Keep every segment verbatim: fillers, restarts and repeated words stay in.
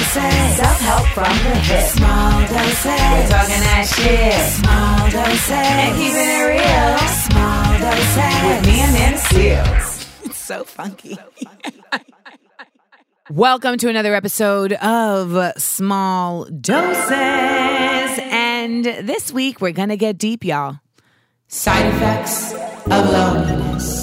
doses. Self-help from the hip. Small doses. We're talking that shit. Small doses. And keeping it real. Small doses. With me and Nana Seals. It's so funky. Welcome to another episode of Small Doses. And this week we're going to get deep, y'all. Side effects of loneliness.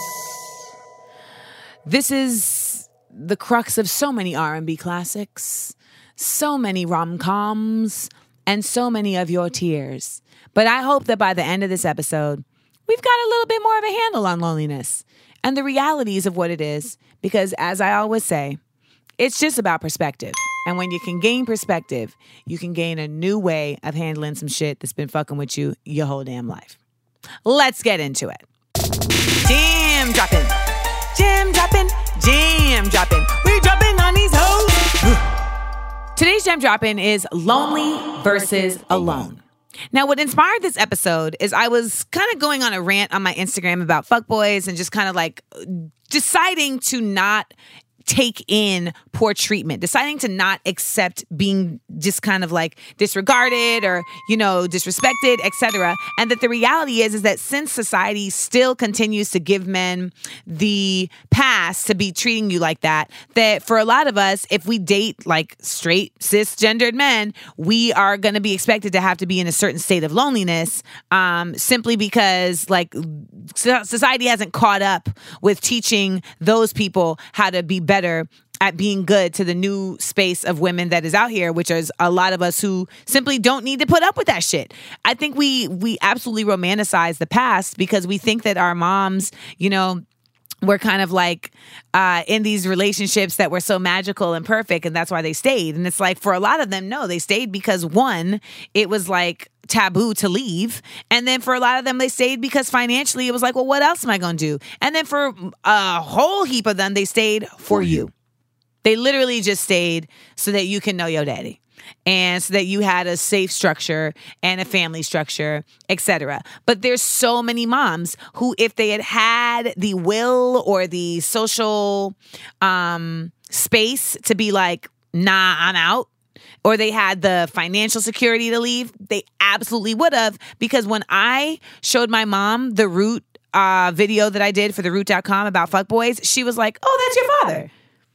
This is the crux of so many R and B classics, so many rom-coms, and so many of your tears. But I hope that by the end of this episode, we've got a little bit more of a handle on loneliness and the realities of what it is. Because as I always say, it's just about perspective. And when you can gain perspective, you can gain a new way of handling some shit that's been fucking with you your whole damn life. Let's get into it. Jam dropping. Jam dropping. Jam dropping. We dropping on these hoes. Today's jam dropping is lonely versus alone. Now, what inspired this episode is I was kind of going on a rant on my Instagram about fuckboys and just kind of like deciding to not take in poor treatment, deciding to not accept being just kind of like disregarded or, you know, disrespected, et cetera. And that the reality is, is that since society still continues to give men the pass to be treating you like that, that for a lot of us, if we date like straight cisgendered men, we are going to be expected to have to be in a certain state of loneliness, um, simply because like society hasn't caught up with teaching those people how to be better better at being good to the new space of women that is out here, which is a lot of us who simply don't need to put up with that shit. I think we we absolutely romanticize the past because we think that our moms, you know, were kind of like uh, in these relationships that were so magical and perfect, and that's why they stayed. And it's like for a lot of them, no, they stayed because one, it was like taboo to leave. And then for a lot of them, they stayed because financially it was like, well, what else am I going to do? And then for a whole heap of them, they stayed for you. They literally just stayed so that you can know your daddy. And so that you had a safe structure and a family structure, et cetera. But there's so many moms who, if they had had the will or the social um, space to be like, nah, I'm out, or they had the financial security to leave, they absolutely would have. Because when I showed my mom the Root uh, video that I did for the root dot com about fuckboys, she was like, oh, that's your father.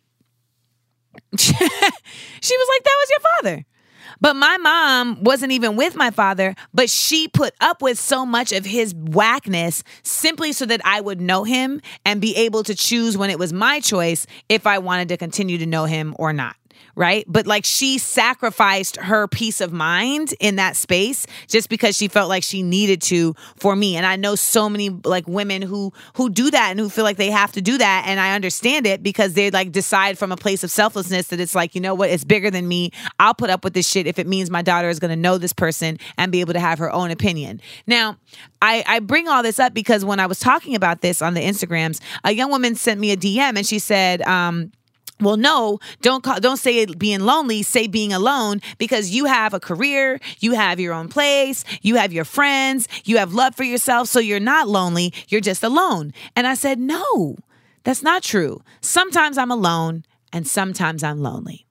She was like, that was your father. But my mom wasn't even with my father, but she put up with so much of his whackness simply so that I would know him and be able to choose when it was my choice if I wanted to continue to know him or not. Right? But like she sacrificed her peace of mind in that space just because she felt like she needed to for me. And I know so many like women who who do that and who feel like they have to do that. And I understand it because they like decide from a place of selflessness that it's like, you know what, it's bigger than me. I'll put up with this shit if it means my daughter is going to know this person and be able to have her own opinion. Now, I, I bring all this up because when I was talking about this on the Instagrams, a young woman sent me a D M and she said, um, well, no, don't call, don't say it being lonely, say being alone, because you have a career, you have your own place, you have your friends, you have love for yourself, so you're not lonely, you're just alone. And I said, no, that's not true. Sometimes I'm alone and sometimes I'm lonely.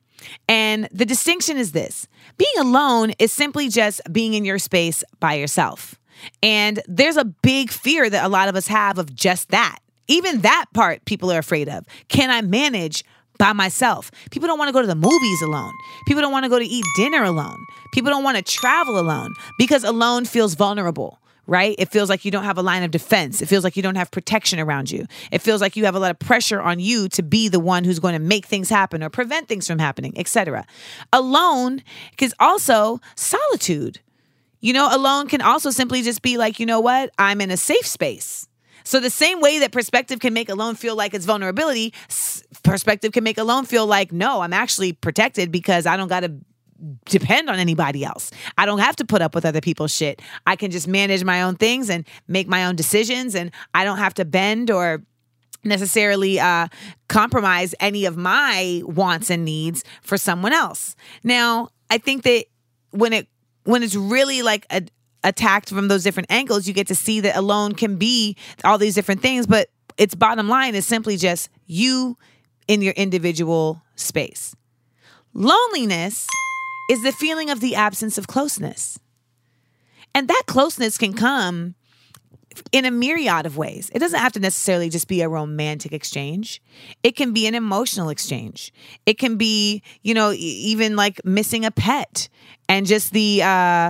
And the distinction is this. Being alone is simply just being in your space by yourself. And there's a big fear that a lot of us have of just that. Even that part people are afraid of. Can I manage by myself? People don't want to go to the movies alone. People don't want to go to eat dinner alone. People don't want to travel alone because alone feels vulnerable, right? It feels like you don't have a line of defense. It feels like you don't have protection around you. It feels like you have a lot of pressure on you to be the one who's going to make things happen or prevent things from happening, et cetera. Alone is also solitude. You know, alone can also simply just be like, you know what? I'm in a safe space. So the same way that perspective can make alone feel like it's vulnerability, perspective can make alone feel like, no, I'm actually protected because I don't got to depend on anybody else. I don't have to put up with other people's shit. I can just manage my own things and make my own decisions, and I don't have to bend or necessarily uh, compromise any of my wants and needs for someone else. Now, I think that when it when it's really like a attacked from those different angles, you get to see that alone can be all these different things, but its bottom line is simply just you in your individual space. Loneliness is the feeling of the absence of closeness. And that closeness can come in a myriad of ways. It doesn't have to necessarily just be a romantic exchange. It can be an emotional exchange. It can be, you know, e- even like missing a pet and just the uh,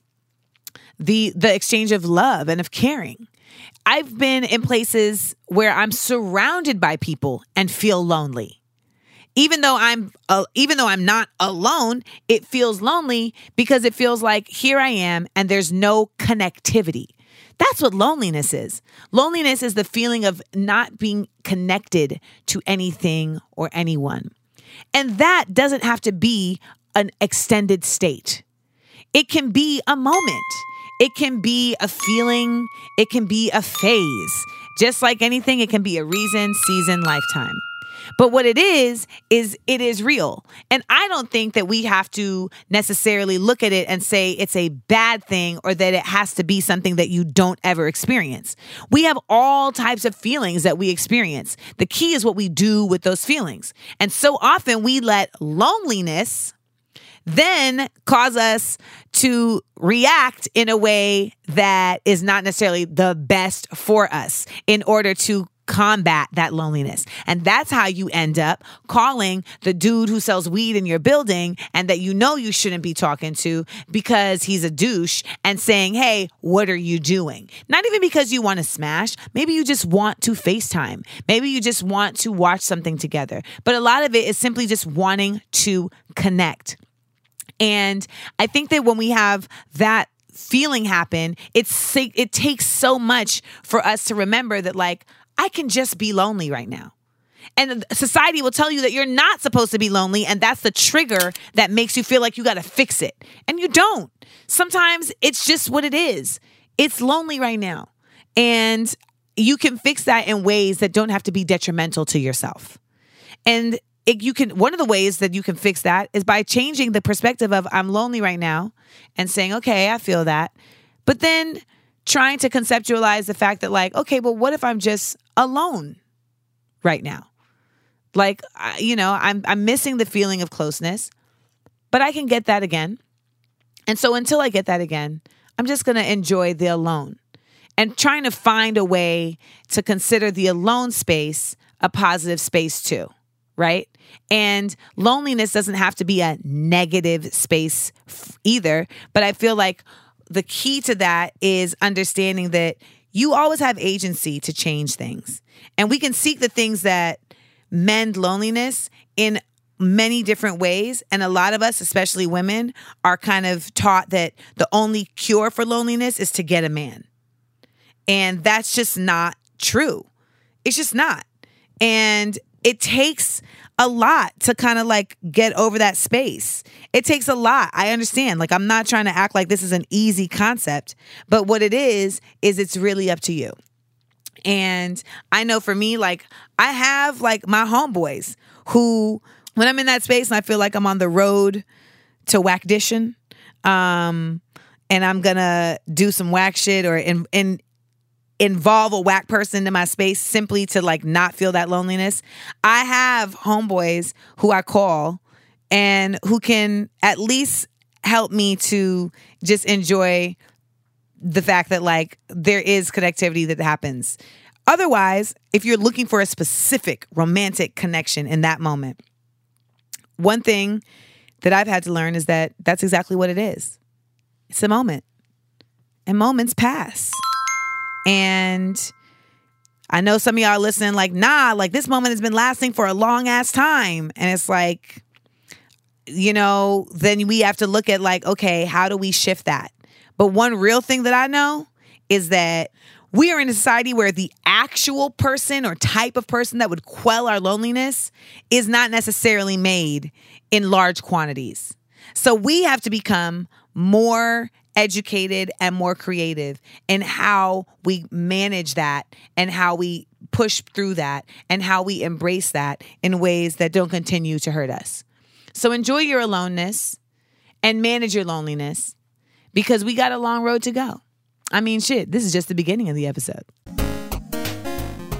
the the exchange of love and of caring. I've been in places where I'm surrounded by people and feel lonely. Even though I'm uh, even though I'm not alone, it feels lonely because it feels like here I am and there's no connectivity. That's what loneliness is. Loneliness is the feeling of not being connected to anything or anyone. And that doesn't have to be an extended state. It can be a moment. It can be a feeling. It can be a phase. Just like anything, it can be a reason, season, lifetime. But what it is, is it is real. And I don't think that we have to necessarily look at it and say it's a bad thing or that it has to be something that you don't ever experience. We have all types of feelings that we experience. The key is what we do with those feelings. And so often we let loneliness then cause us to react in a way that is not necessarily the best for us in order to combat that loneliness. And that's how you end up calling the dude who sells weed in your building and that you know you shouldn't be talking to because he's a douche and saying, hey, what are you doing? Not even because you want to smash. Maybe you just want to FaceTime. Maybe you just want to watch something together. But a lot of it is simply just wanting to connect. And I think that when we have that feeling happen, it's it takes so much for us to remember that, like, I can just be lonely right now. And society will tell you that you're not supposed to be lonely. And that's the trigger that makes you feel like you got to fix it. And you don't. Sometimes it's just what it is. It's lonely right now. And you can fix that in ways that don't have to be detrimental to yourself. And it, you can, one of the ways that you can fix that is by changing the perspective of I'm lonely right now and saying, okay, I feel that. But then trying to conceptualize the fact that, like, okay, well, what if I'm just alone right now? Like, I, you know, I'm I'm missing the feeling of closeness, but I can get that again. And so until I get that again, I'm just going to enjoy the alone and trying to find a way to consider the alone space a positive space too, right? And loneliness doesn't have to be a negative space either, but I feel like the key to that is understanding that you always have agency to change things. And we can seek the things that mend loneliness in many different ways. And a lot of us, especially women, are kind of taught that the only cure for loneliness is to get a man. And that's just not true. It's just not. And it takes a lot to kind of like get over that space. It takes a lot. I understand. Like, I'm not trying to act like this is an easy concept, but what it is, is it's really up to you. And I know for me, like, I have like my homeboys who, when I'm in that space and I feel like I'm on the road to whack-dishing, um, and I'm gonna do some whack shit or in, in involve a whack person in my space simply to like not feel that loneliness. I have homeboys who I call and who can at least help me to just enjoy the fact that like there is connectivity that happens. Otherwise, if you're looking for a specific romantic connection in that moment, one thing that I've had to learn is that that's exactly what it is. It's a moment. And moments pass. And I know some of y'all are listening like, nah, like this moment has been lasting for a long ass time. And it's like, you know, then we have to look at like, okay, how do we shift that? But one real thing that I know is that we are in a society where the actual person or type of person that would quell our loneliness is not necessarily made in large quantities. So we have to become more educated and more creative in how we manage that and how we push through that and how we embrace that in ways that don't continue to hurt us. So enjoy your aloneness and manage your loneliness because we got a long road to go. I mean, shit, this is just the beginning of the episode.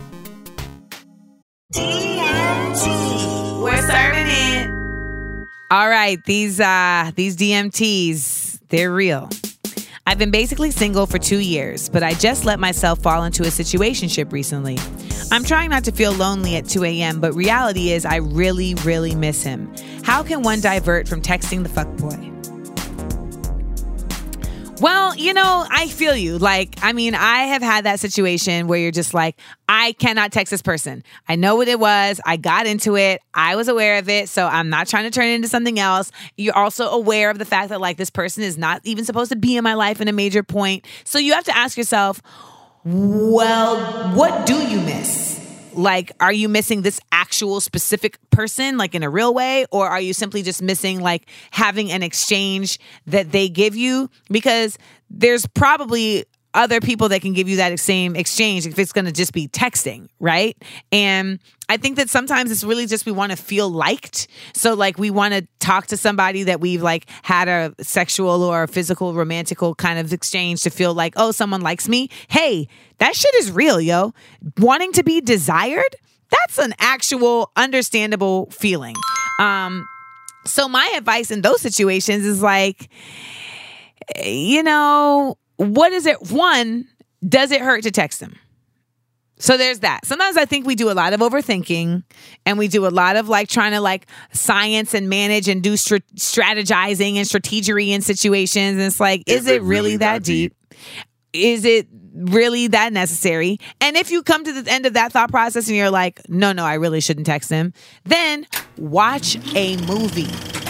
D M T. We're serving it. All right, these uh, these D M Ts, they're real. I've been basically single for two years, but I just let myself fall into a situationship recently. I'm trying not to feel lonely at two a.m., but reality is I really, really miss him. How can one divert from texting the fuckboy? Well, you know, I feel you. Like, I mean, I have had that situation where you're just like, I cannot text this person. I know what it was. I got into it. I was aware of it. So I'm not trying to turn it into something else. You're also aware of the fact that like this person is not even supposed to be in my life in a major point. So you have to ask yourself, well, what do you miss? Like, are you missing this actual specific person, like in a real way? Or are you simply just missing like having an exchange that they give you? Because there's probably other people that can give you that same exchange if it's going to just be texting, right? And I think that sometimes it's really just we want to feel liked. So like we want to talk to somebody that we've like had a sexual or a physical, romantical kind of exchange to feel like, oh, someone likes me. Hey, that shit is real, yo. Wanting to be desired, that's an actual understandable feeling. Um, so my advice in those situations is like, you know, what is it? One, does it hurt to text them? So there's that. Sometimes I think we do a lot of overthinking and we do a lot of like trying to like science and manage and do str- strategizing and strategery in situations. And it's like, is, is it, it really, really that deep? deep? Is it really that necessary? And if you come to the end of that thought process and you're like, no, no, I really shouldn't text him, then watch a movie.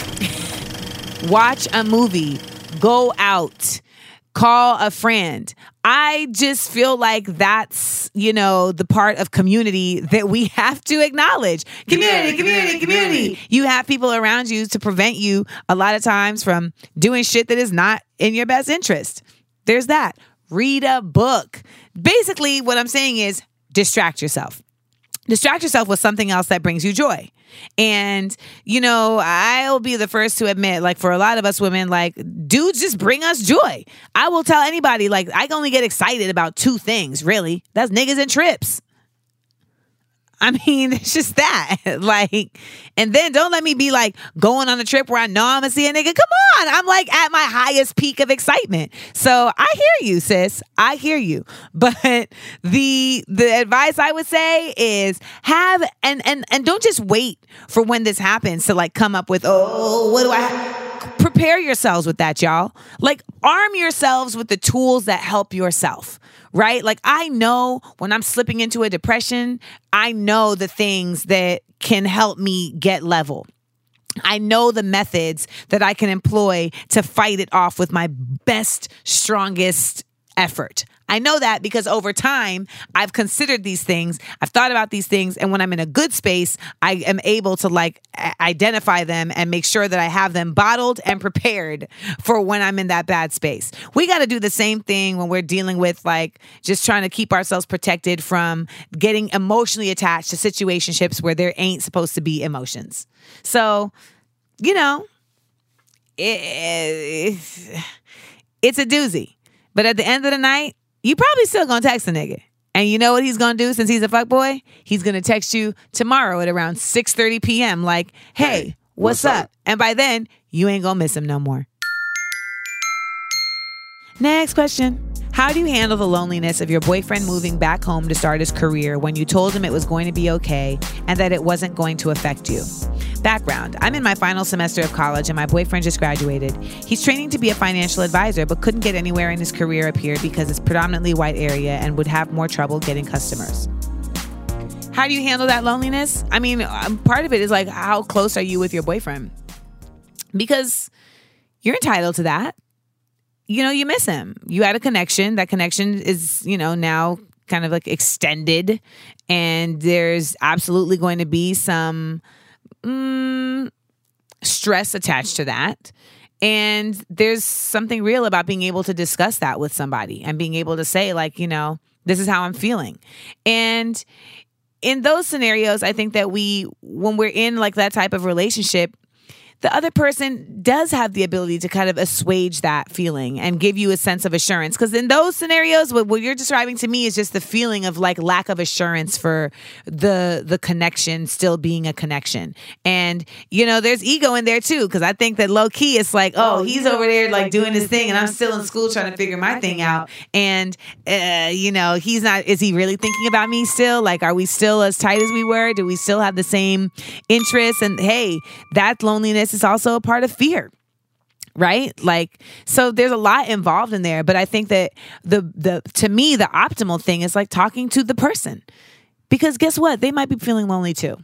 Watch a movie. Go out. Call a friend. I just feel like that's, you know, the part of community that we have to acknowledge. Community, community, community. You have people around you to prevent you a lot of times from doing shit that is not in your best interest. There's that. Read a book. Basically, what I'm saying is distract yourself. Distract yourself with something else that brings you joy. And, you know, I'll be the first to admit, like, for a lot of us women, like, dudes just bring us joy. I will tell anybody, like, I can only get excited about two things, really. That's niggas and trips. I mean, it's just that. Like, and then don't let me be like going on a trip where I know I'm gonna see a nigga. Come on. I'm like at my highest peak of excitement. So I hear you, sis. I hear you. But the the advice I would say is have and and and don't just wait for when this happens to like come up with, oh, what do I have? Prepare yourselves with that, y'all. Like arm yourselves with the tools that help yourself. Right? Like I know when I'm slipping into a depression, I know the things that can help me get level. I know the methods that I can employ to fight it off with my best, strongest effort. I know that because over time, I've considered these things. I've thought about these things. And when I'm in a good space, I am able to like a- identify them and make sure that I have them bottled and prepared for when I'm in that bad space. We got to do the same thing when we're dealing with like just trying to keep ourselves protected from getting emotionally attached to situationships where there ain't supposed to be emotions. So, you know, it, it's a doozy. But at the end of the night, you probably still gonna text a nigga. And you know what he's gonna do since he's a fuckboy? He's gonna text you tomorrow at around six thirty p.m. like, hey, hey what's, what's up? up? And by then, you ain't gonna miss him no more. Next question. How do you handle the loneliness of your boyfriend moving back home to start his career when you told him it was going to be okay and that it wasn't going to affect you? Background. I'm in my final semester of college and my boyfriend just graduated. He's training to be a financial advisor but couldn't get anywhere in his career up here because it's predominantly white area and would have more trouble getting customers. How do you handle that loneliness? I mean, part of it is like, how close are you with your boyfriend? Because you're entitled to that. You know, you miss him. You had a connection. That connection is, you know, now kind of like extended. And there's absolutely going to be some mm, stress attached to that. And there's something real about being able to discuss that with somebody and being able to say, like, you know, this is how I'm feeling. And in those scenarios, I think that we, when we're in like that type of relationship, the other person does have the ability to kind of assuage that feeling and give you a sense of assurance. Because in those scenarios, what, what you're describing to me is just the feeling of like lack of assurance for the the connection still being a connection. And, you know, there's ego in there too. Because I think that low key, it's like, oh, he's over there like doing his thing and I'm still in school trying to figure my thing out. And, uh, you know, he's not, is he really thinking about me still? Like, are we still as tight as we were? Do we still have the same interests? And hey, that loneliness is also a part of fear, right? Like, so there's a lot involved in there, but I think that the, the, to me, the optimal thing is like talking to the person, because guess what? They might be feeling lonely too.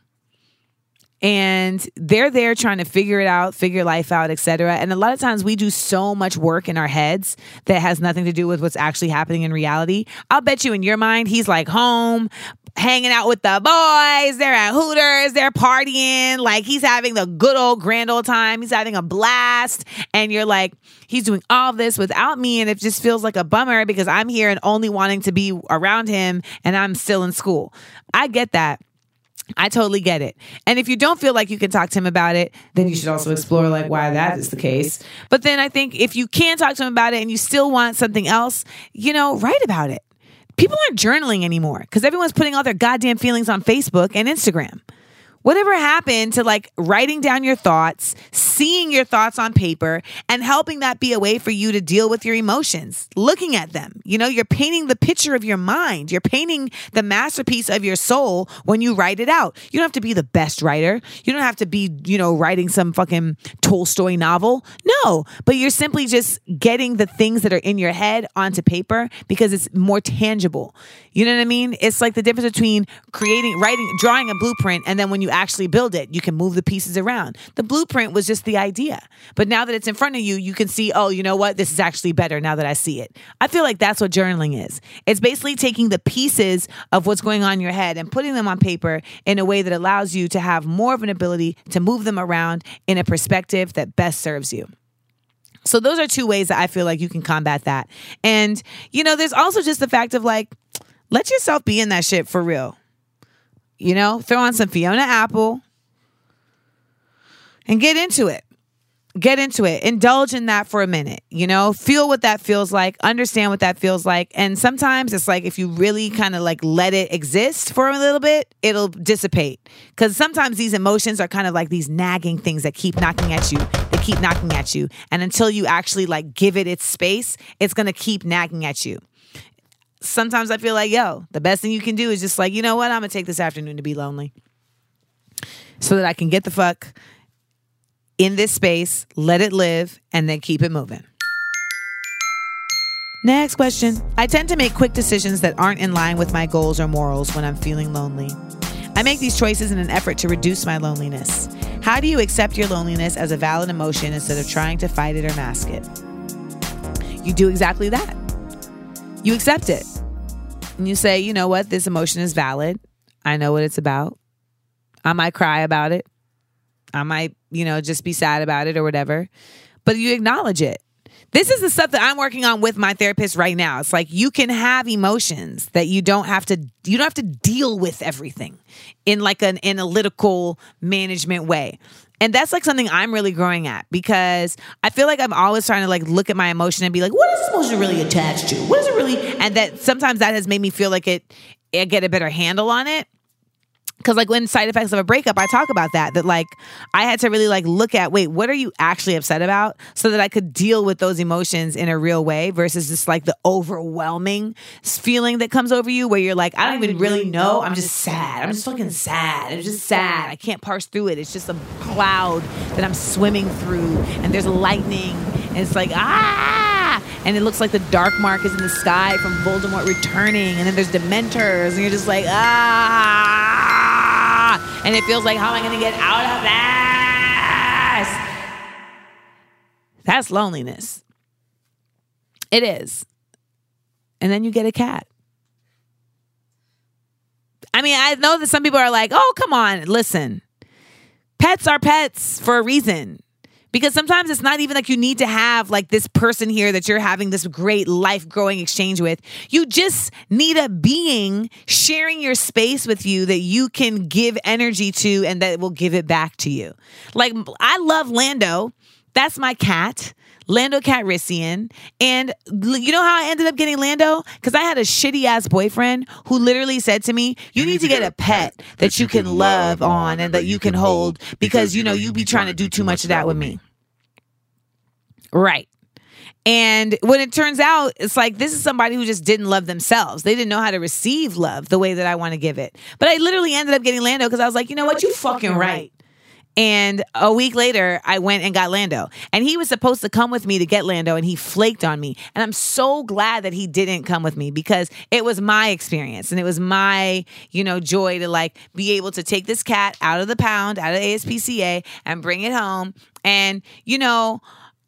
And they're there trying to figure it out, figure life out, et cetera. And a lot of times we do so much work in our heads that has nothing to do with what's actually happening in reality. I'll bet you in your mind, he's like home, hanging out with the boys. They're at Hooters. They're partying. Like he's having the good old grand old time. He's having a blast. And you're like, he's doing all this without me. And it just feels like a bummer because I'm here and only wanting to be around him and I'm still in school. I get that. I totally get it. And if you don't feel like you can talk to him about it, then you should also explore like why that is the case. But then I think if you can talk to him about it and you still want something else, you know, write about it. People aren't journaling anymore because everyone's putting all their goddamn feelings on Facebook and Instagram. Whatever happened to like writing down your thoughts, seeing your thoughts on paper, and helping that be a way for you to deal with your emotions, looking at them. You know, you're painting the picture of your mind. You're painting the masterpiece of your soul when you write it out. You don't have to be the best writer. You don't have to be, you know, writing some fucking Tolstoy novel. No, but you're simply just getting the things that are in your head onto paper because it's more tangible. You know what I mean? It's like the difference between creating, writing, drawing a blueprint, and then when you actually build it, you can move the pieces around. The blueprint was just the idea. But now that it's in front of you, you can see, oh, you know what? This is actually better now that I see it. I feel like that's what journaling is. It's basically taking the pieces of what's going on in your head and putting them on paper in a way that allows you to have more of an ability to move them around in a perspective that best serves you. So those are two ways that I feel like you can combat that. And, you know, there's also just the fact of like, let yourself be in that shit for real. You know, throw on some Fiona Apple and get into it. Get into it. Indulge in that for a minute. You know, feel what that feels like. Understand what that feels like. And sometimes it's like if you really kind of like let it exist for a little bit, it'll dissipate. Because sometimes these emotions are kind of like these nagging things that keep knocking at you. They keep knocking at you. And until you actually like give it its space, it's going to keep nagging at you. Sometimes I feel like, yo, the best thing you can do is just like, you know what? I'm going to take this afternoon to be lonely so that I can get the fuck in this space, let it live, and then keep it moving. Next question. I tend to make quick decisions that aren't in line with my goals or morals when I'm feeling lonely. I make these choices in an effort to reduce my loneliness. How do you accept your loneliness as a valid emotion instead of trying to fight it or mask it? You do exactly that. You accept it. And you say, you know what? This emotion is valid. I know what it's about. I might cry about it. I might, you know, just be sad about it or whatever. But you acknowledge it. This is the stuff that I'm working on with my therapist right now. It's like you can have emotions that you don't have to, you don't have to deal with everything in like an analytical management way. And that's like something I'm really growing at because I feel like I'm always trying to like look at my emotion and be like, what is this emotion really attached to? What is it really? And that sometimes that has made me feel like it, I get a better handle on it. Because like when side effects of a breakup, I talk about that, that like I had to really like look at, wait, what are you actually upset about? So that I could deal with those emotions in a real way versus just like the overwhelming feeling that comes over you where you're like, I don't even really know. I'm just sad. I'm just fucking sad. I'm just sad. I can't parse through it. It's just a cloud that I'm swimming through and there's lightning and it's like, ah, and it looks like the dark mark is in the sky from Voldemort returning and then there's Dementors and you're just like, ah. And it feels like, how am I going to get out of this? That's loneliness. It is. And then you get a cat. I mean, I know that some people are like, oh, come on, listen. Pets are pets for a reason. Because sometimes it's not even like you need to have like this person here that you're having this great life growing exchange with. You just need a being sharing your space with you that you can give energy to and that will give it back to you. Like, I love Lando. That's my cat. Lando Calrissian. And you know how I ended up getting Lando? Because I had a shitty ass boyfriend who literally said to me, you need to get a pet that you can love on and that you can hold because, you know, you be trying to do too much of that with me. Right. And when it turns out, it's like, this is somebody who just didn't love themselves. They didn't know how to receive love the way that I want to give it. But I literally ended up getting Lando because I was like, you know what? You fucking right. And a week later, I went and got Lando. And he was supposed to come with me to get Lando, and he flaked on me. And I'm so glad that he didn't come with me because it was my experience. And it was my, you know, joy to like be able to take this cat out of the pound, out of A S P C A, and bring it home. And, you know,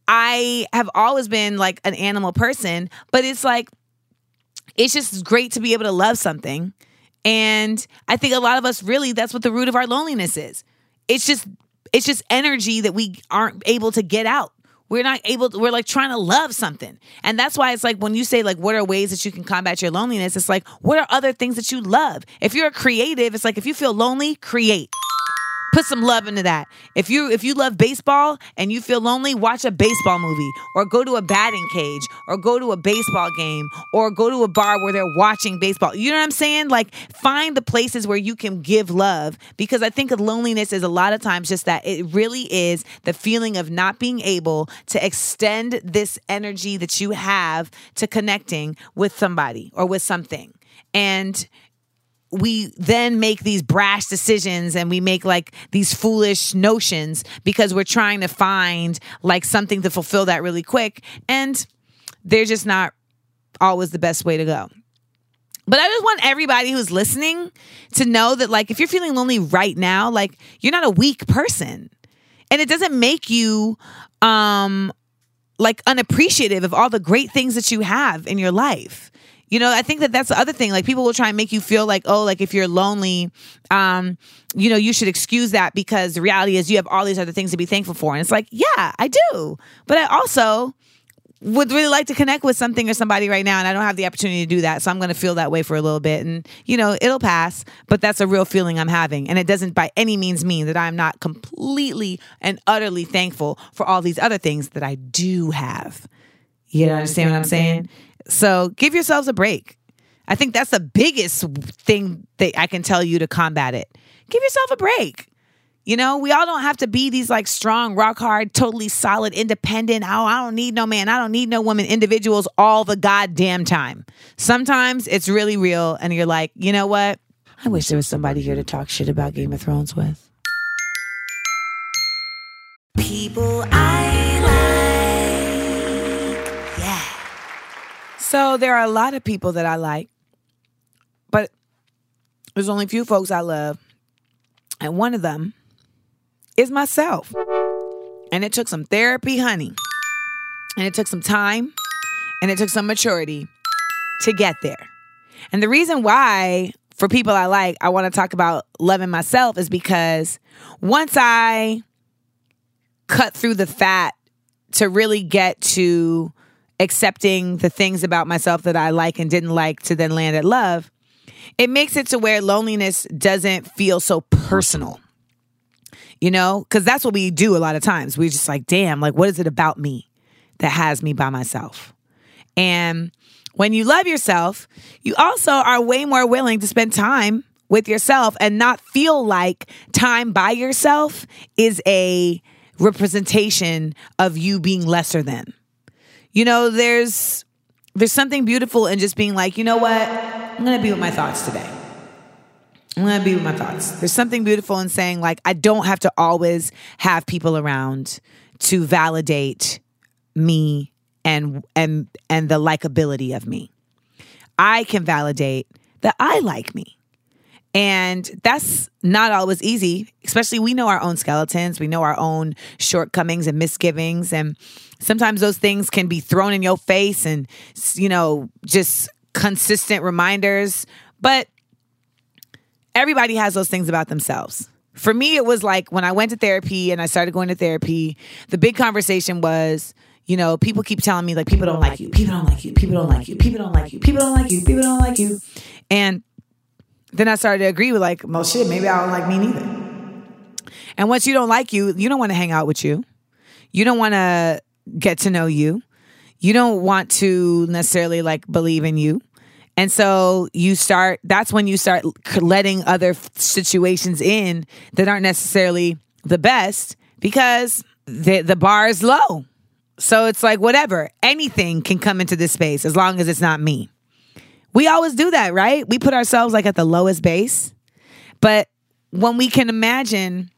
I have always been like an animal person, but it's like, it's just great to be able to love something. And I think a lot of us really, that's what the root of our loneliness is. It's just, it's just energy that we aren't able to get out. We're not able to, we're like trying to love something. And that's why it's like, when you say like, what are ways that you can combat your loneliness? It's like, what are other things that you love? If you're a creative, it's like, if you feel lonely, create. Put some love into that. If you if you love baseball and you feel lonely, watch a baseball movie or go to a batting cage or go to a baseball game or go to a bar where they're watching baseball. You know what I'm saying? Like, find the places where you can give love, because I think loneliness is a lot of times just that. It really is the feeling of not being able to extend this energy that you have to connecting with somebody or with something. And we then make these brash decisions and we make like these foolish notions because we're trying to find like something to fulfill that really quick. And they're just not always the best way to go. But I just want everybody who's listening to know that like, if you're feeling lonely right now, like, you're not a weak person. And it doesn't make you um, like unappreciative of all the great things that you have in your life. You know, I think that that's the other thing. Like, people will try and make you feel like, oh, like if you're lonely, um, you know, you should excuse that because the reality is you have all these other things to be thankful for. And it's like, yeah, I do. But I also would really like to connect with something or somebody right now. And I don't have the opportunity to do that. So I'm going to feel that way for a little bit. And, you know, it'll pass. But that's a real feeling I'm having. And it doesn't by any means mean that I'm not completely and utterly thankful for all these other things that I do have. You understand what I'm saying? So give yourselves a break. I think that's the biggest thing that I can tell you to combat it. Give yourself a break. You know, we all don't have to be these like strong, rock hard, totally solid, independent. Oh, I don't need no man. I don't need no woman individuals all the goddamn time. Sometimes it's really real. And you're like, you know what? I wish there was somebody here to talk shit about Game of Thrones with. People I like. Yeah. So there are a lot of people that I like, but there's only a few folks I love. And one of them is myself. And it took some therapy, honey. And it took some time. And it took some maturity to get there. And the reason why, for people I like, I want to talk about loving myself is because once I cut through the fat to really get to accepting the things about myself that I like and didn't like to then land at love, it makes it to where loneliness doesn't feel so personal. You know, because that's what we do a lot of times. We're just like, damn, like, what is it about me that has me by myself? And when you love yourself, you also are way more willing to spend time with yourself and not feel like time by yourself is a representation of you being lesser than. You know, there's there's something beautiful in just being like, you know what? I'm going to be with my thoughts today. I'm going to be with my thoughts. There's something beautiful in saying, like, I don't have to always have people around to validate me and and and the likability of me. I can validate that I like me. And that's not always easy, especially we know our own skeletons. We know our own shortcomings and misgivings. And sometimes those things can be thrown in your face and, you know, just consistent reminders. But everybody has those things about themselves. For me, it was like when I went to therapy and I started going to therapy, the big conversation was, you know, people keep telling me like, people don't like you, people don't like you, people don't like you, people don't like you, people don't like you, people don't like you. And then I started to agree with like, well, shit, maybe I don't like me neither. And once you don't like you, you don't want to hang out with you. You don't want to get to know you. You don't want to necessarily like believe in you. And so you start, that's when you start letting other situations in that aren't necessarily the best because the, the bar is low. So it's like, whatever, anything can come into this space as long as it's not me. We always do that, right? We put ourselves like at the lowest base. But when we can imagine,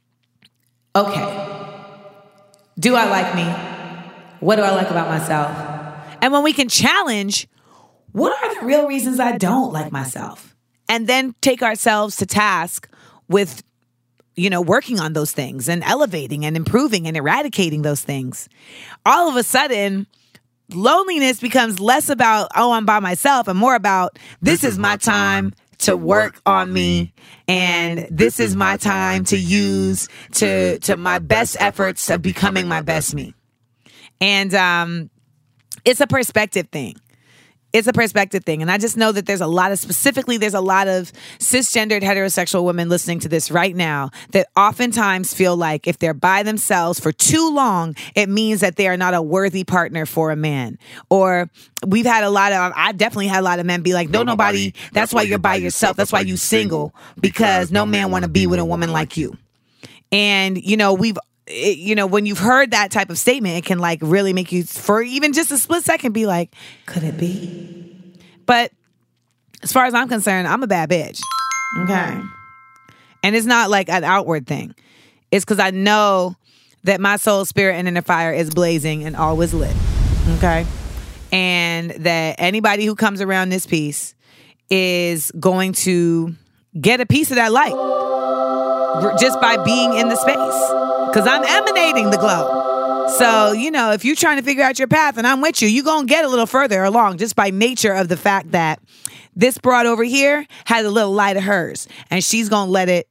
okay, do I like me? What do I like about myself? And when we can challenge, what are the real reasons I don't like myself? And then take ourselves to task with, you know, working on those things and elevating and improving and eradicating those things. All of a sudden, loneliness becomes less about, oh, I'm by myself and more about, this is my time to work on me. And this is my time to use to, to my best efforts of becoming my best me. And um, it's a perspective thing. It's a perspective thing. And I just know that there's a lot of, specifically, there's a lot of cisgendered heterosexual women listening to this right now that oftentimes feel like if they're by themselves for too long, it means that they are not a worthy partner for a man. Or we've had a lot of, I definitely had a lot of men be like, no, nobody, that's, that's why you're by yourself. That's why you single, because no man want to be with a woman like you. And, you know, we've, It, you know, when you've heard that type of statement, it can like really make you, for even just a split second, be like, could it be? But as far as I'm concerned, I'm a bad bitch. Okay. And it's not like an outward thing. It's because I know that my soul, spirit, and inner fire is blazing and always lit. Okay. And that anybody who comes around this piece is going to get a piece of that light just by being in the space. Because I'm emanating the glow. So, you know, if you're trying to figure out your path and I'm with you, you're going to get a little further along just by nature of the fact that this broad over here has a little light of hers. And she's going to let it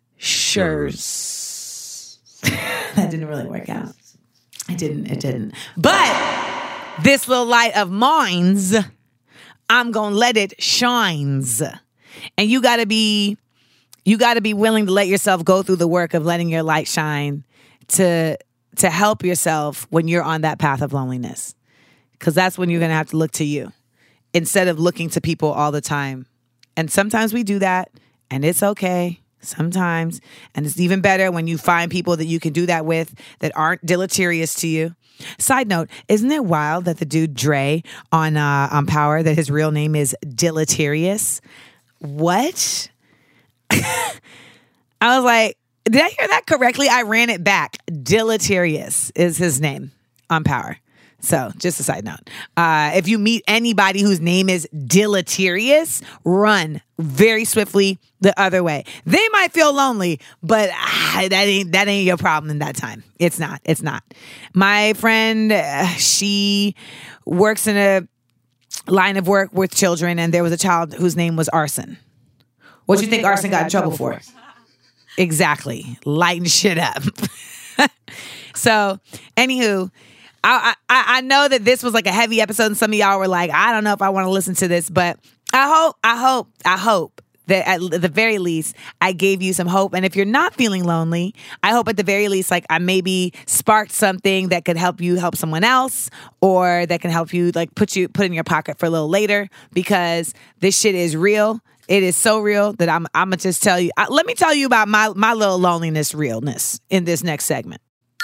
shurs. That didn't really work out. It didn't. It didn't. But this little light of mine's, I'm going to let it shines. And you got to be... You got to be willing to let yourself go through the work of letting your light shine to to help yourself when you're on that path of loneliness. Because that's when you're going to have to look to you instead of looking to people all the time. And sometimes we do that, and it's okay sometimes. And it's even better when you find people that you can do that with that aren't deleterious to you. Side note, isn't it wild that the dude Dre on, uh, on Power, that his real name is Deleterious? What? I was like, did I hear that correctly? I ran it back. Deleterious is his name on Power. So just a side note. Uh, if you meet anybody whose name is Deleterious, run very swiftly the other way. They might feel lonely, but ah, that ain't that ain't your problem in that time. It's not. It's not. My friend, uh, she works in a line of work with children, and there was a child whose name was Arson. What do you think Arson got in trouble for? Exactly. Lighten shit up. So, anywho, I, I I know that this was like a heavy episode and some of y'all were like, I don't know if I want to listen to this, but I hope, I hope, I hope that at the very least I gave you some hope. And if you're not feeling lonely, I hope at the very least like I maybe sparked something that could help you help someone else, or that can help you like put you put in your pocket for a little later, because this shit is real. It is so real that I'm I'm gonna just tell you. I, let me tell you about my my little loneliness realness in this next segment.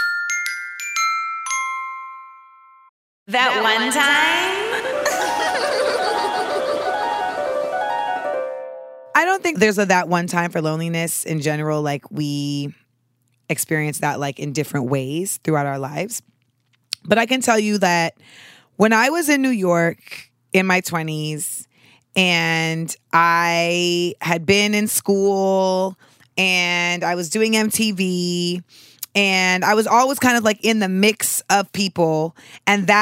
That, that one time. I don't think there's a that one time for loneliness in general. Like, we experience that like in different ways throughout our lives. But I can tell you that when I was in New York in my twenties, and I had been in school and I was doing M T V, and I was always kind of like in the mix of people, and that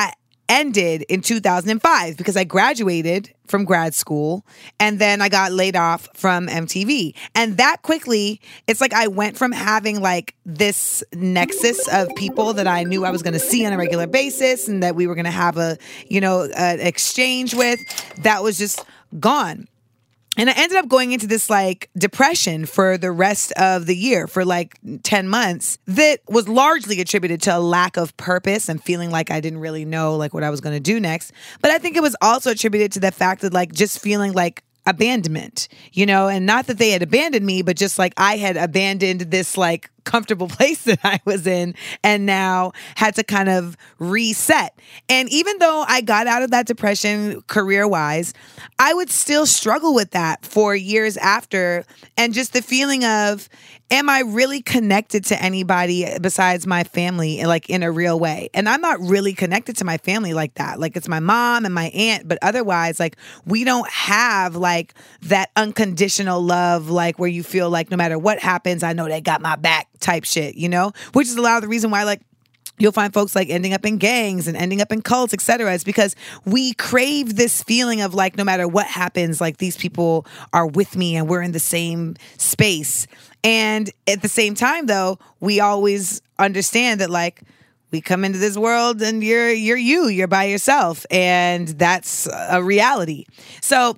ended in two thousand five because I graduated from grad school and then I got laid off from M T V. And that quickly, it's like I went from having like this nexus of people that I knew I was going to see on a regular basis and that we were going to have a, you know, an exchange with, that was just gone. And I ended up going into this like depression for the rest of the year for like ten months that was largely attributed to a lack of purpose and feeling like I didn't really know like what I was going to do next. But I think it was also attributed to the fact that like just feeling like abandonment, you know, and not that they had abandoned me, but just like I had abandoned this like comfortable place that I was in and now had to kind of reset. And even though I got out of that depression career-wise, I would still struggle with that for years after. And just the feeling of, am I really connected to anybody besides my family, like in a real way? And I'm not really connected to my family like that. Like it's my mom and my aunt, but otherwise, like we don't have like that unconditional love, like where you feel like no matter what happens, I know they got my back type shit, you know, which is a lot of the reason why like you'll find folks like ending up in gangs and ending up in cults, et cetera. It's because we crave this feeling of like, no matter what happens, like these people are with me and we're in the same space. And at the same time, though, we always understand that like we come into this world and you're you're you, you're by yourself. And that's a reality. So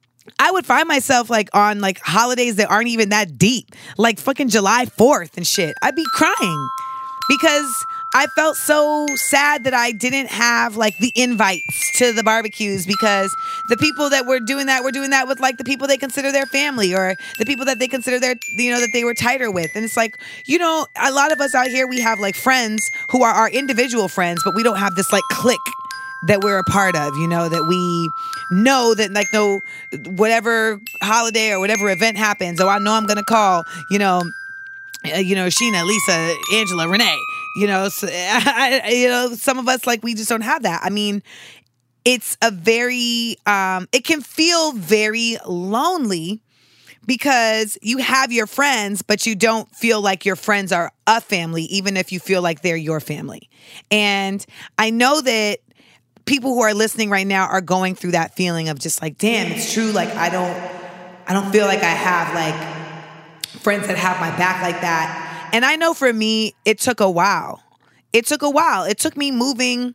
I would find myself like on like holidays that aren't even that deep, like fucking July fourth and shit. I'd be crying because I felt so sad that I didn't have like the invites to the barbecues because the people that were doing that were doing that with like the people they consider their family or the people that they consider their, you know, that they were tighter with. And it's like, you know, a lot of us out here, we have like friends who are our individual friends, but we don't have this like clique that we're a part of, you know, that we know that like no, whatever holiday or whatever event happens, oh, I know I'm going to call, you know, uh, you know, Sheena, Lisa, Angela, Renee, you know, so, I, I, you know, some of us like we just don't have that. I mean, it's a very, um, it can feel very lonely because you have your friends, but you don't feel like your friends are a family, even if you feel like they're your family. And I know that people who are listening right now are going through that feeling of just like, damn, it's true. Like, I don't, I don't feel like I have like friends that have my back like that. And I know for me, it took a while. It took a while. It took me moving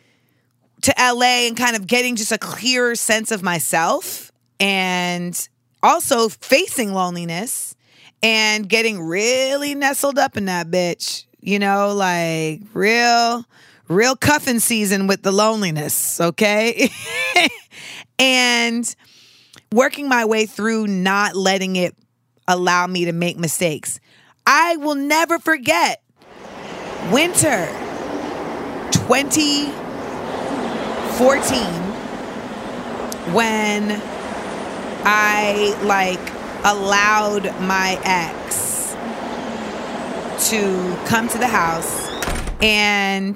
to L A and kind of getting just a clearer sense of myself and also facing loneliness and getting really nestled up in that bitch, you know, like real, real cuffing season with the loneliness. Okay. And working my way through not letting it allow me to make mistakes. I will never forget winter twenty fourteen when I like allowed my ex to come to the house and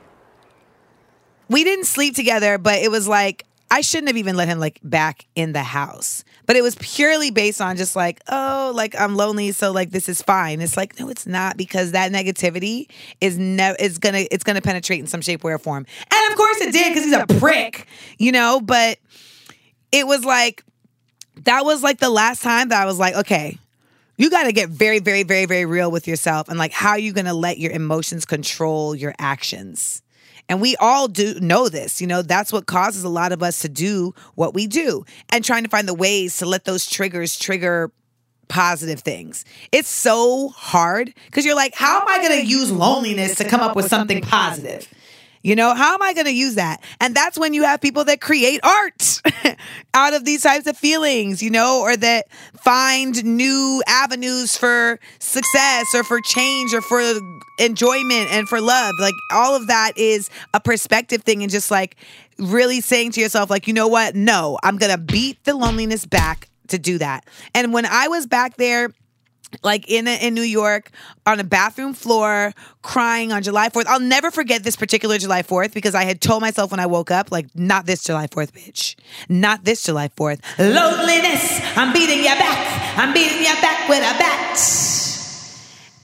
we didn't sleep together, but it was like I shouldn't have even let him like back in the house. But it was purely based on just like, oh, like I'm lonely, so like this is fine. It's like, no, it's not, because that negativity is never is gonna it's gonna penetrate in some shape, way, or form. And of course it did, because he's a prick, you know. But it was like that was like the last time that I was like, okay, you got to get very, very, very, very real with yourself, and like how are you gonna let your emotions control your actions? And we all do know this, you know, that's what causes a lot of us to do what we do, and trying to find the ways to let those triggers trigger positive things. It's so hard because you're like, how am I going to use loneliness to come up with something positive? You know, how am I going to use that? And that's when you have people that create art out of these types of feelings, you know, or that find new avenues for success or for change or for enjoyment and for love. Like all of that is a perspective thing, and just like really saying to yourself, like, you know what? No, I'm going to beat the loneliness back to do that. And when I was back there, like in a, in New York, on a bathroom floor, crying on July fourth. I'll never forget this particular July fourth, because I had told myself when I woke up, like, not this July fourth, bitch. Not this July fourth. Loneliness, I'm beating you back. I'm beating you back with a bat.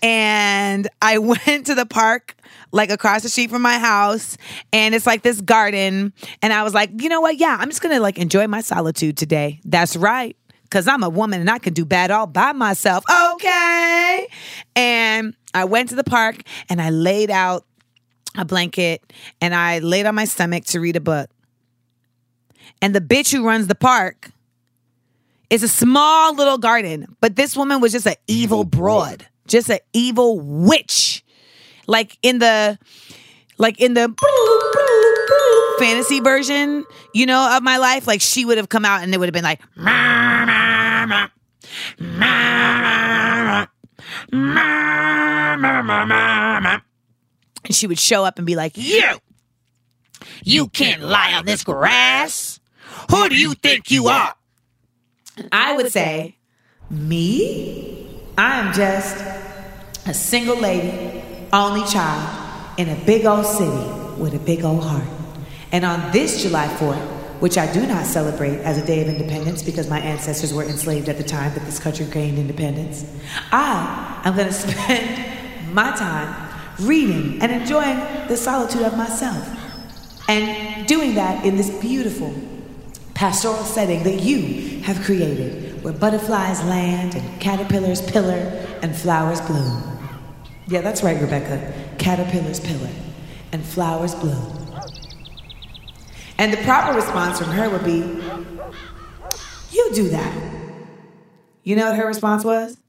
and I went to the park like across the street from my house, and it's like this garden, and I was like, you know what? Yeah, I'm just gonna like enjoy my solitude today. That's right, because I'm a woman and I can do bad all by myself. Okay. And I went to the park and I laid out a blanket and I laid on my stomach to read a book. And the bitch who runs the park is a small little garden, but this woman was just an evil broad, just an evil witch. Like in the, like in the fantasy version, you know, of my life, like she would have come out and it would have been like, ma, ma, ma, ma, ma, ma, ma, ma, ma. And she would show up and be like, you, you can't lie on this grass. Who do you think you are? I would say, me? I'm just a single lady, only child in a big old city with a big old heart. And on this July fourth, which I do not celebrate as a day of independence because my ancestors were enslaved at the time that this country gained independence, I am going to spend my time reading and enjoying the solitude of myself. And doing that in this beautiful pastoral setting that you have created, where butterflies land and caterpillars pillar and flowers bloom. Yeah, that's right, Rebecca. Caterpillars pillar and flowers bloom. And the proper response from her would be, you do that. You know what her response was?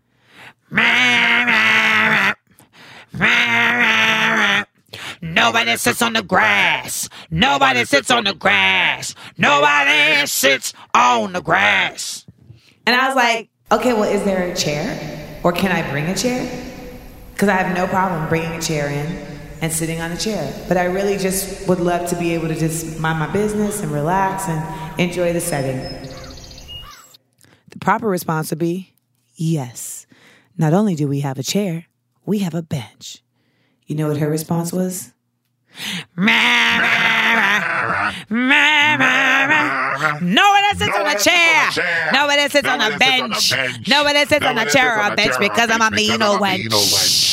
Nobody sits on the grass. Nobody sits on the grass. Nobody sits on the grass. And I was like, okay, well, is there a chair? Or can I bring a chair? Because I have no problem bringing a chair in and sitting on a chair. But I really just would love to be able to just mind my business and relax and enjoy the setting. The proper response would be, yes. Not only do we have a chair, we have a bench. You know what her response was? Nobody sits on a chair. Nobody sits on a bench. Nobody sits on a chair or a bench because I'm a mean old wench.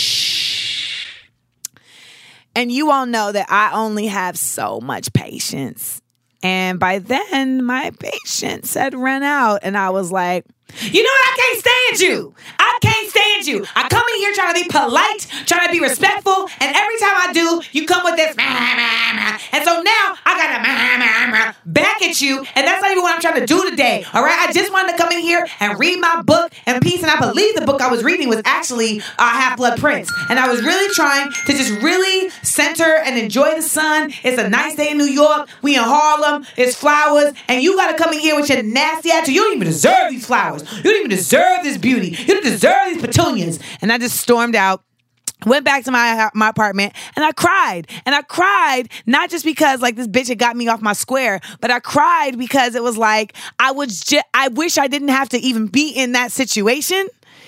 And you all know that I only have so much patience. And by then, my patience had run out. And I was like, you know what? I can't stand you. I can't stand you. I come in here trying to be polite, trying to be respectful, and every time I do, you come with this. And so now I got to back at you, and that's not even what I'm trying to do today. All right? I just wanted to come in here and read my book in peace, and I believe the book I was reading was actually uh, Half-Blood Prince. And I was really trying to just really center and enjoy the sun. It's a nice day in New York. We in Harlem. It's flowers, and you got to come in here with your nasty attitude. You don't even deserve these flowers. You don't even deserve this beauty. You don't deserve these petunias. And I just stormed out, went back to my my apartment, and I cried. And I cried not just because like this bitch had got me off my square, but I cried because it was like I was just, I wish I didn't have to even be in that situation.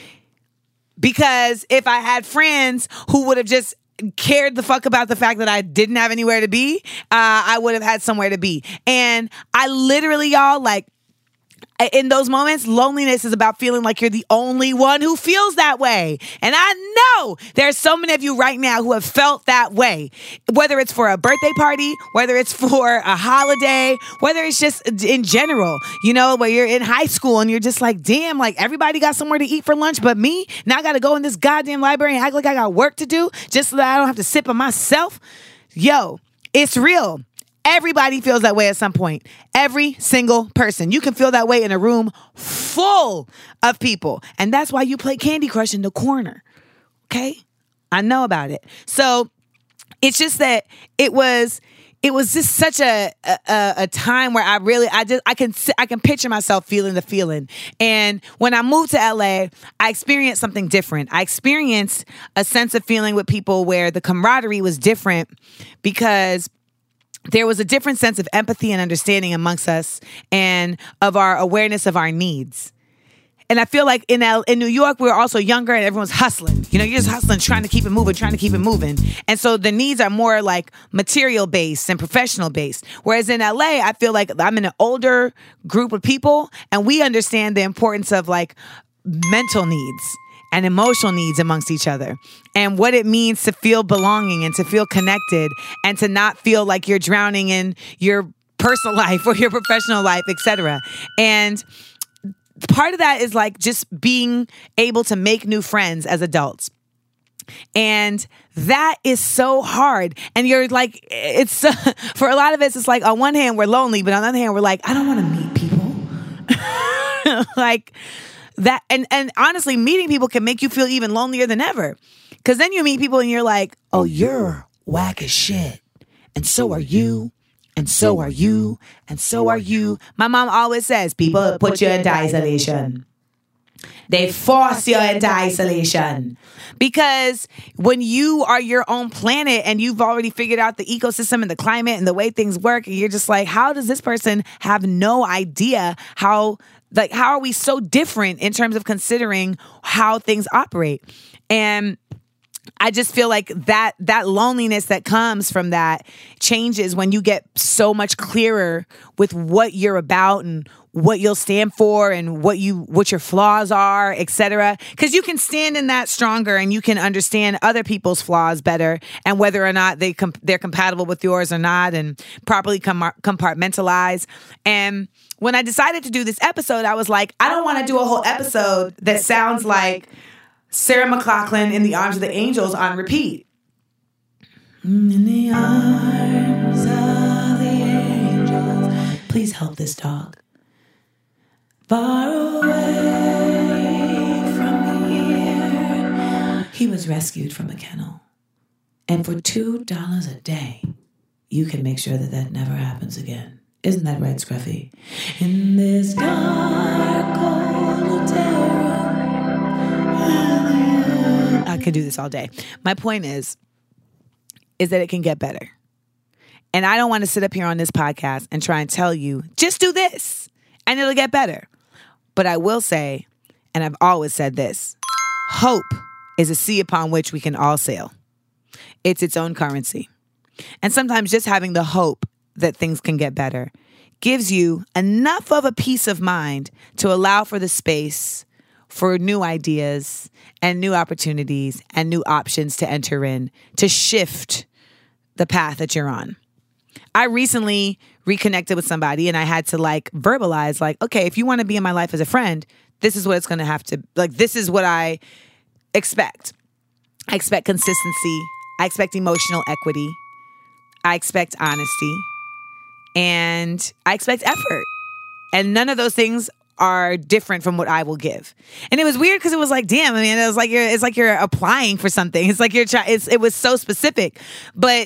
Because if I had friends who would have just cared the fuck about the fact that I didn't have anywhere to be, uh, I would have had somewhere to be. And I literally, y'all, like, in those moments, loneliness is about feeling like you're the only one who feels that way. And I know there's so many of you right now who have felt that way. Whether it's for a birthday party, whether it's for a holiday, whether it's just in general, you know, where you're in high school and you're just like, damn, like everybody got somewhere to eat for lunch but me. Now I got to go in this goddamn library and act like I got work to do just so that I don't have to sit by myself. Yo, it's real. Everybody feels that way at some point. Every single person. You can feel that way in a room full of people. And that's why you play Candy Crush in the corner. Okay? I know about it. So it's just that it was it was just such a a, a time where I really I just I can I can picture myself feeling the feeling. And when I moved to L A, I experienced something different. I experienced a sense of feeling with people where the camaraderie was different because there was a different sense of empathy and understanding amongst us and of our awareness of our needs. And I feel like in L- in New York, we were also younger and everyone's hustling. You know, you're just hustling, trying to keep it moving, trying to keep it moving. And so the needs are more like material based and professional based. Whereas in L A, I feel like I'm in an older group of people and we understand the importance of like mental needs. and emotional needs amongst each other, and what it means to feel belonging and to feel connected and to not feel like you're drowning in your personal life or your professional life, et cetera. And part of that is like just being able to make new friends as adults. And that is so hard. And you're like, it's uh, for a lot of us, it's like on one hand, we're lonely, but on the other hand, we're like, I don't want to meet people. Like that. And, and honestly, meeting people can make you feel even lonelier than ever. Because then you meet people and you're like, oh, you're whack as shit. And so are you. And so are you. And so are you. My mom always says, people put you into isolation. They force you into isolation. Because when you are your own planet and you've already figured out the ecosystem and the climate and the way things work, and you're just like, how does this person have no idea how, like, how are we so different in terms of considering how things operate? And I just feel like that that loneliness that comes from that changes when you get so much clearer with what you're about and what you'll stand for and what you what your flaws are, et cetera. Because you can stand in that stronger and you can understand other people's flaws better and whether or not they com- they're compatible with yours or not, and properly com- compartmentalize. And when I decided to do this episode, I was like, I don't want to do a whole episode that sounds like Sarah McLachlan in the Arms of the Angels on repeat. In the arms of the angels. Please help this dog. Far away from here. He was rescued from a kennel. And for two dollars a day, you can make sure that that never happens again. Isn't that right, Scruffy? In this dark, cold terror. I could do this all day. My point is, is that it can get better. And I don't want to sit up here on this podcast and try and tell you, just do this and it'll get better. But I will say, and I've always said this, hope is a sea upon which we can all sail. It's its own currency. And sometimes just having the hope that things can get better gives you enough of a peace of mind to allow for the space for new ideas and new opportunities and new options to enter in, to shift the path that you're on. I recently reconnected with somebody and I had to like verbalize like, okay, if you want to be in my life as a friend, this is what it's going to have to, like, this is what I expect. I expect consistency. I expect emotional equity. I expect honesty. And I expect effort. And none of those things are different from what I will give. And it was weird because it was like, damn, I mean, it was like you're, it's like you're applying for something. It's like you're trying, it's, it was so specific. But,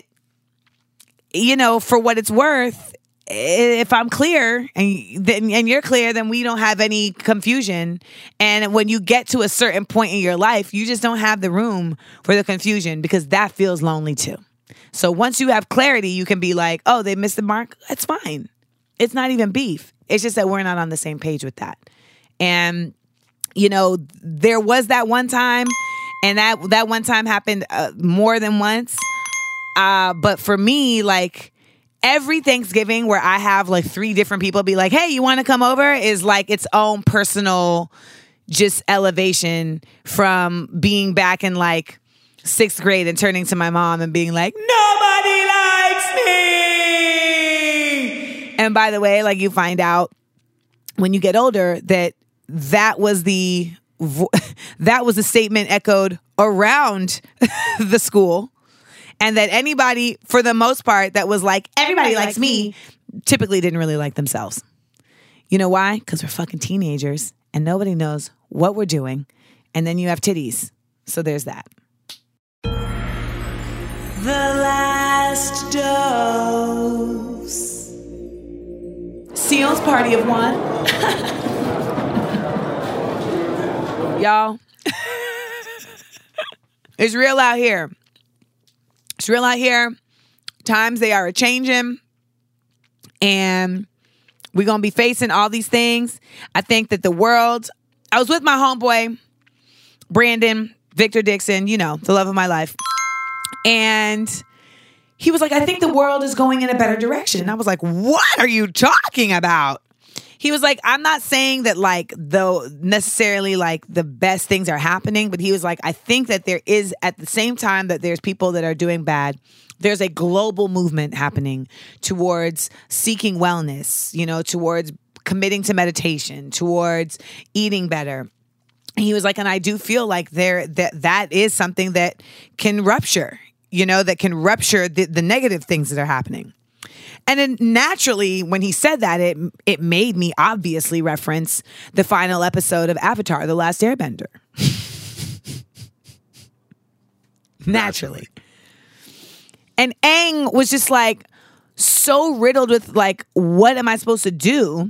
you know, for what it's worth, if I'm clear and then and you're clear, then we don't have any confusion. And when you get to a certain point in your life, you just don't have the room for the confusion because that feels lonely too. So once you have clarity, you can be like, oh, they missed the mark. That's fine. It's not even beef. It's just that we're not on the same page with that. And, you know, there was that one time, and that that one time happened uh, more than once. Uh, but for me, like, every Thanksgiving where I have like three different people be like, hey, you want to come over, is like its own personal just elevation from being back in like sixth grade and turning to my mom and being like, nobody likes me. And by the way, like, you find out when you get older that that was the that was the statement echoed around the school. And that anybody, for the most part, that was like, everybody likes me, typically didn't really like themselves. You know why? Because we're fucking teenagers and nobody knows what we're doing. And then you have titties. So there's that. The last dose. Sion's party of one. Y'all. It's real out here. It's real out here. Times, they are a-changing. And we're going to be facing all these things. I think that the world... I was with my homeboy, Brandon, Victor Dixon, you know, the love of my life. And he was like, I think the world is going in a better direction. And I was like, what are you talking about? he was like, I'm not saying that like though necessarily like the best things are happening, but he was like, I think that there is at the same time that there's people that are doing bad. There's a global movement happening towards seeking wellness, you know, towards committing to meditation, towards eating better. And he was like, and I do feel like there that that is something that can rupture, you know, that can rupture the, the negative things that are happening. And then naturally, when he said that, it it made me obviously reference the final episode of Avatar: The Last Airbender. Naturally. And Aang was just like so riddled with like, what am I supposed to do?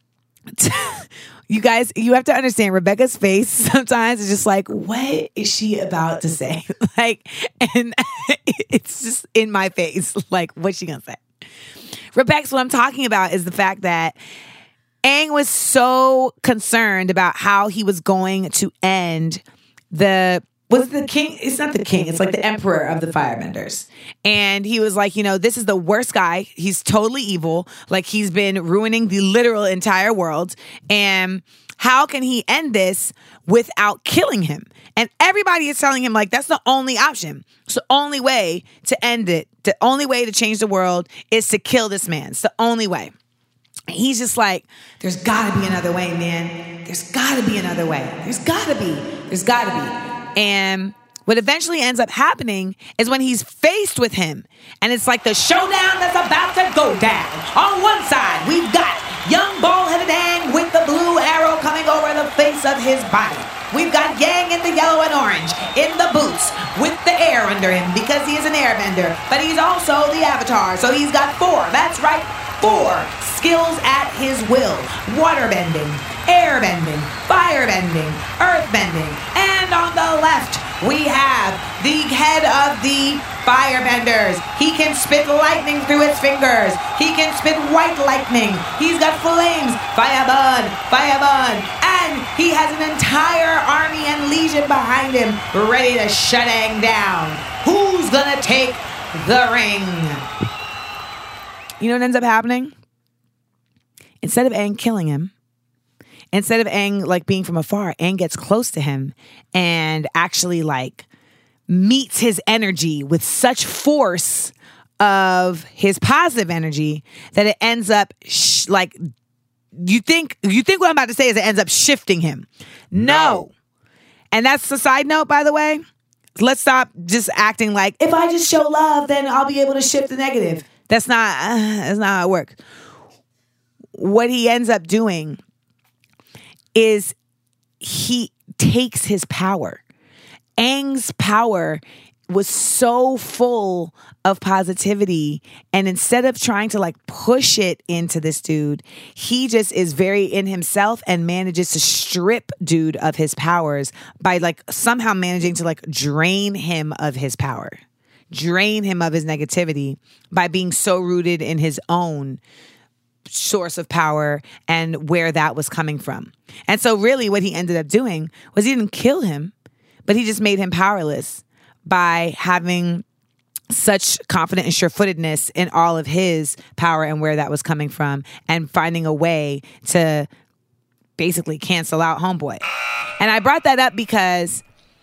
You guys, you have to understand Rebecca's face sometimes is just like, what is she about to say? Like, and it's just in my face. Like, what's she gonna say? Rebecca, what I'm talking about is the fact that Aang was so concerned about how he was going to end the Was the king? It's not the king. It's like the emperor of the firebenders. And he was like, you know, this is the worst guy. He's totally evil. Like he's been ruining the literal entire world. And how can he end this without killing him? And everybody is telling him like, that's the only option. It's the only way to end it. The only way to change the world is to kill this man. It's the only way. He's just like, there's gotta be another way, man. There's gotta be another way. There's gotta be. There's gotta be. And what eventually ends up happening is when he's faced with him. And it's like the showdown that's about to go down. On one side, we've got young bald-headed Aang with the blue arrow coming over the face of his body. We've got Yang in the yellow and orange, in the boots, with the air under him because he is an airbender. But he's also the Avatar, so he's got four. That's right, four skills at his will. Waterbending, airbending, firebending, earthbending. And on the left, we have the head of the firebenders. He can spit lightning through his fingers. He can spit white lightning. He's got flames, firebun, firebun. And he has an entire army and legion behind him ready to shut Aang down. Who's gonna take the ring? You know what ends up happening? Instead of Aang killing him, instead of Aang like being from afar, Aang gets close to him and actually like meets his energy with such force of his positive energy that it ends up sh- like you think you think what I'm about to say is it ends up shifting him. No. no. And that's the side note, by the way. Let's stop just acting like if I just show love, then I'll be able to shift the negative. That's not uh, that's not how it works. What he ends up doing is he takes his power. Aang's power was so full of positivity, and instead of trying to like push it into this dude, he just is very in himself and manages to strip dude of his powers by like somehow managing to like drain him of his power, drain him of his negativity by being so rooted in his own source of power and where that was coming from. And so really what he ended up doing was he didn't kill him, but he just made him powerless by having such confident and sure-footedness in all of his power and where that was coming from and finding a way to basically cancel out homeboy. And I brought that up because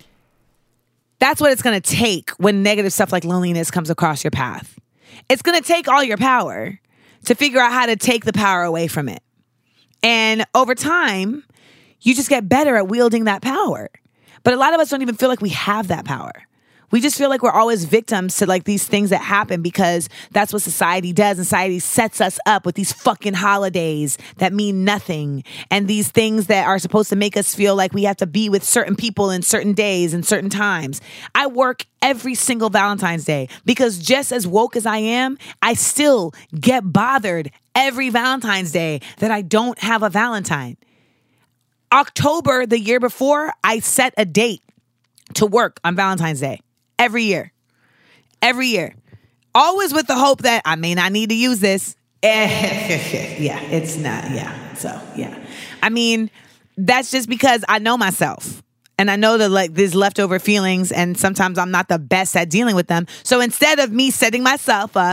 that's what it's going to take when negative stuff like loneliness comes across your path. It's going to take all your power to figure out how to take the power away from it. And over time, you just get better at wielding that power. But a lot of us don't even feel like we have that power. We just feel like we're always victims to like these things that happen because that's what society does. And society sets us up with these fucking holidays that mean nothing. And these things that are supposed to make us feel like we have to be with certain people in certain days and certain times. I work every single Valentine's Day because just as woke as I am, I still get bothered every Valentine's Day that I don't have a Valentine. October, the year before, I set a date to work on Valentine's Day. Every year. Every year. Always with the hope that I may not need to use this. Yeah, it's not. Yeah. So, yeah. I mean, that's just because I know myself. And I know that like these leftover feelings and sometimes I'm not the best at dealing with them. So instead of me setting myself up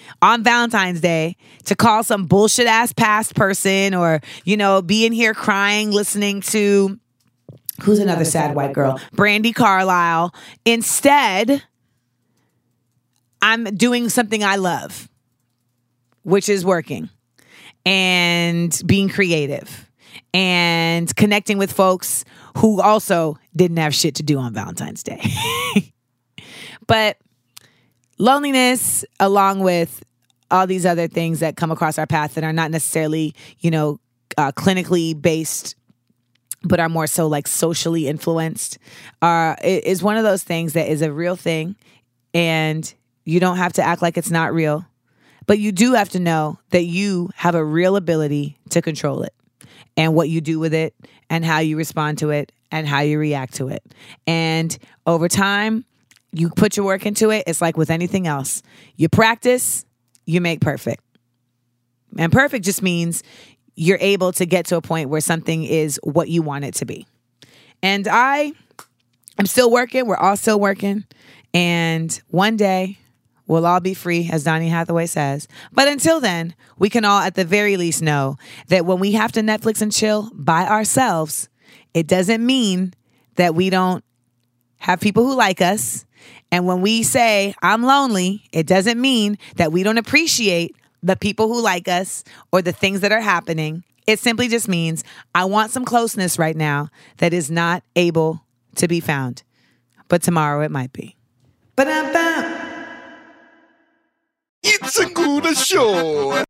on Valentine's Day to call some bullshit ass past person or, you know, be in here crying, listening to, who's another sad white girl? Brandi Carlile. Instead, I'm doing something I love, which is working and being creative and connecting with folks who also didn't have shit to do on Valentine's Day. But loneliness, along with all these other things that come across our path that are not necessarily, you know, uh, clinically based, but are more so like socially influenced, uh, is one of those things that is a real thing. And you don't have to act like it's not real. But you do have to know that you have a real ability to control it and what you do with it and how you respond to it and how you react to it. And over time, you put your work into it. It's like with anything else. You practice, you make perfect. And perfect just means you're able to get to a point where something is what you want it to be. And I am still working. We're all still working. And one day we'll all be free, as Donny Hathaway says. But until then, we can all at the very least know that when we have to Netflix and chill by ourselves, it doesn't mean that we don't have people who like us. And when we say, I'm lonely, it doesn't mean that we don't appreciate the people who like us or the things that are happening. It simply just means I want some closeness right now that is not able to be found. But tomorrow it might be. Ba-dum-bum. It's a good show.